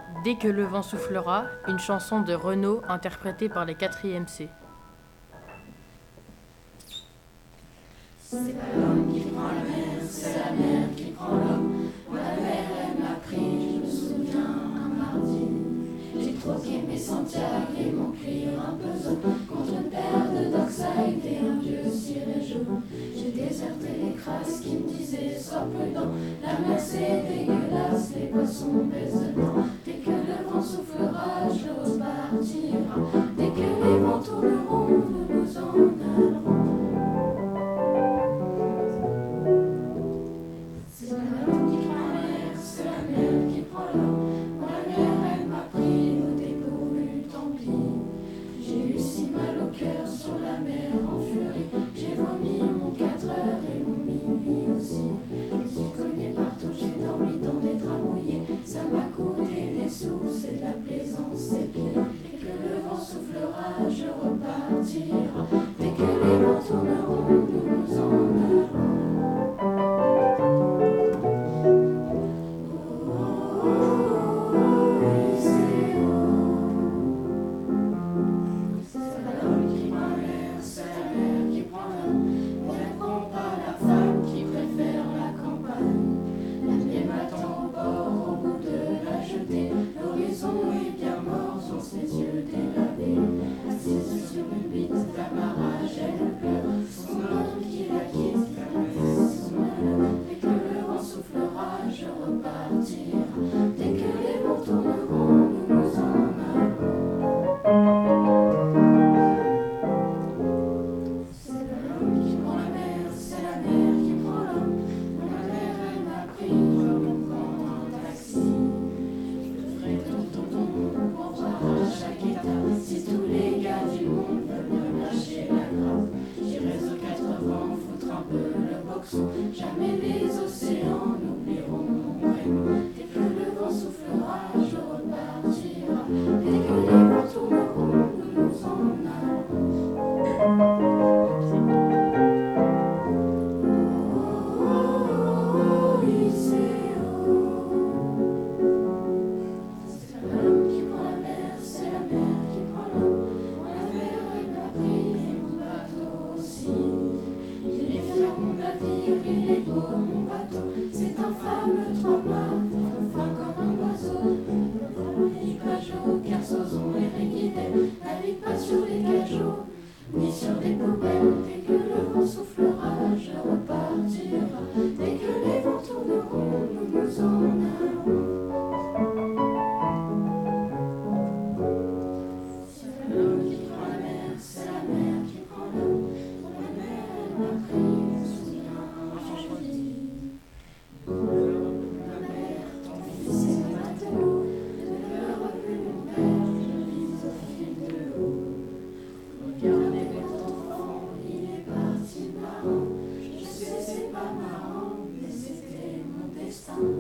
Dès que le vent soufflera, une chanson de Renaud interprétée par les 4e C. C'est pas l'homme qui prend la mer, c'est la mer qui prend l'homme. Moi la mer elle m'a pris, je me souviens un mardi. J'ai troqué mes Santiago et mon cuir un peu zone contre une paire de Dockside et un vieux ciré jaune. J'ai déserté les crasses qui me disaient sois prudent. La mer c'est dégueulasse, les poissons baissent dedans. Dès que le vent soufflera, je repartira. Dès que les vents tourneront, nous nous en allerons. C'est la l'homme qui prend la mer, c'est la mer qui prend l'homme. Moi la mer elle m'a pris au dépourvu, tant pis. J'ai eu si mal au cœur sur la mer en furie. J'ai vomi mon 4 heures et mon minuit aussi. Je me suis cogné partout, j'ai dormi dans des draps mouillés. Ça m'a coûté des sous, c'est de la plaisance, c'est pire. Dès que le vent soufflera, je repartira. Dès que les vents tourneront, nous nous en allerons. Jamais les océans n'oublieront mon prénom. Dès que le vent soufflera, je repartira. Dès que les vents tourneront, nous nous en allerons. C'est un fameux tremplin, fin comme un oiseau. L'équipage au Kersozon et Réguidel navigue pas sur les cajots, ni sur des poubelles. Dès que le vent soufflera, je repartira. Dès que les vents tourneront, nous nous en allerons. C'est l'homme qui prend la mer, c'est la mer qui prend l'homme. La mer, elle m'a pris, je me souviens un jeudi. Ma mère, ton fils est matelot. Ne pleure plus mon père, je vis au fil de l'eau. Regardez votre enfant, il est parti marrant. Je sais c'est pas marrant, mais c'était mon destin.